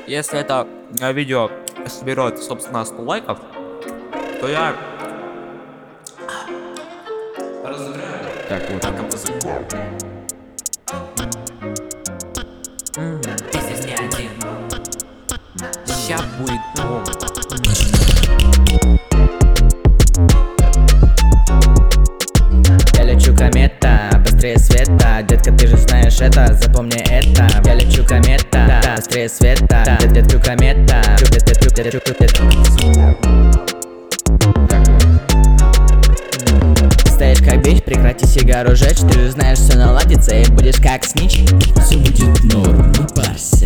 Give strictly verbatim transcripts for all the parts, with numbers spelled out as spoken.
Если это э, видео соберет, собственно, сто лайков, то я разыграю. Так, вот. М, Ты здесь не один. Ща будет бомба. Я лечу комета, быстрее света. Детка, ты же знаешь это, запомни это. Я лечу комета, быстрее света. Дет, детка, комета. Дет, дет, дет, дет, дет, дет. Стоишь как бич, прекрати сигару жечь. Ты же знаешь, все наладится и будешь как снич. Все будет норм, не парься.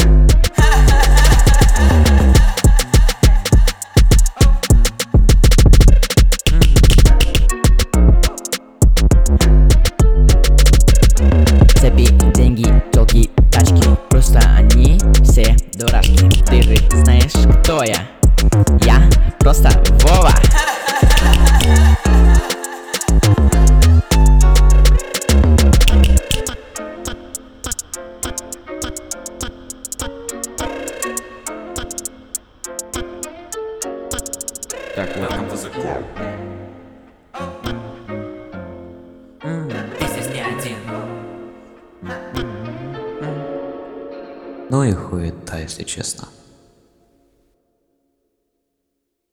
Цепи, деньги, телки, тачки. Просто они все дурашки. Ты же знаешь, кто я? Я просто Вова. Так, вот. М, Ты здесь не один. Ну и хуета, если честно.